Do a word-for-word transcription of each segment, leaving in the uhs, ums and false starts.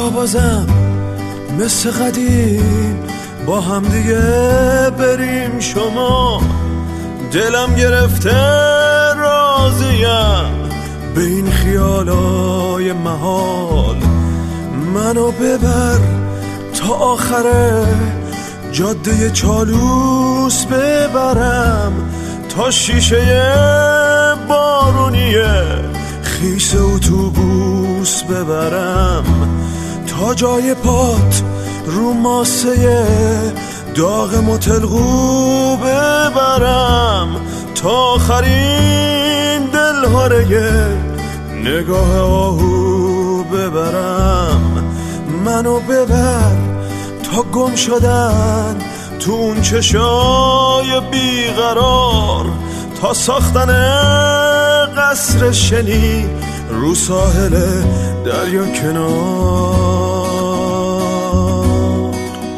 بازم مثل قدیم با هم دیگه بریم شما. دلم گرفته راضیم به این خیالای محال. منو ببر تا آخره جاده چالوس ببرم، تا شیشه بارونیه خیس اتوبوس ببرم، تا جای پات رو ماسه داغ متلقو ببرم، تا آخرین دلهاره نگاه آهو ببرم. منو ببر تا گم شدن تو اون چشای بیقرار، تا ساختن قصر شنی رو ساحل دریا کنار.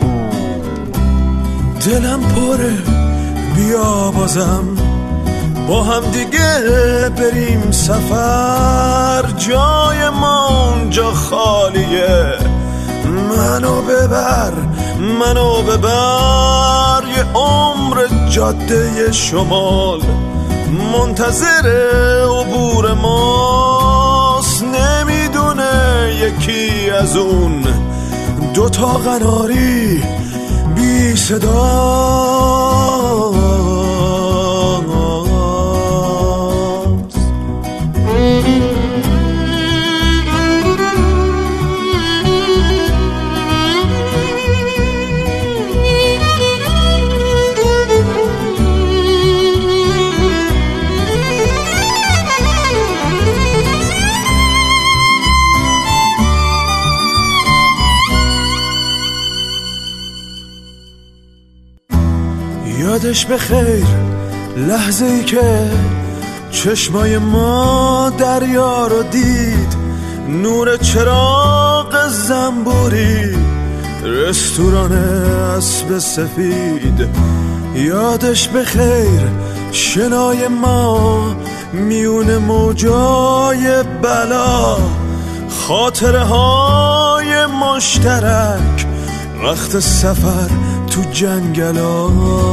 دلم پره بیا بازم با هم دیگه بریم سفر، جای ما اونجا خالیه. منو ببر منو ببر یه عمر جاده شمال منتظر عبور ماست. نمیدونه یکی از اون دوتا قناری بی صدا یادش بخیر لحظه ای که چشمای ما دریا رو دید، نور چراغ زنبوری رستوران اسب سفید. یادش بخیر شنای ما میون موجای بلا، خاطره های مشترک وقت سفر تو جنگلا.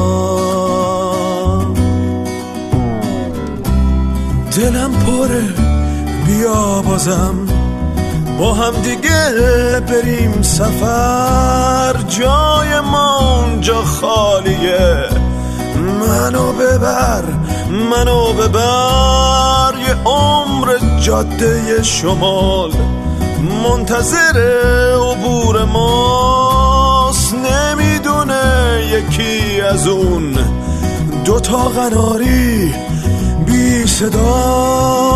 دلم پره بیا بازم با هم دیگه بریم سفر، جای ما اونجا خالیه. منو ببر منو ببر یه عمر جاده شمال منتظر عبور ماست. نمیدونه یکی از اون دوتا قناری بی صدا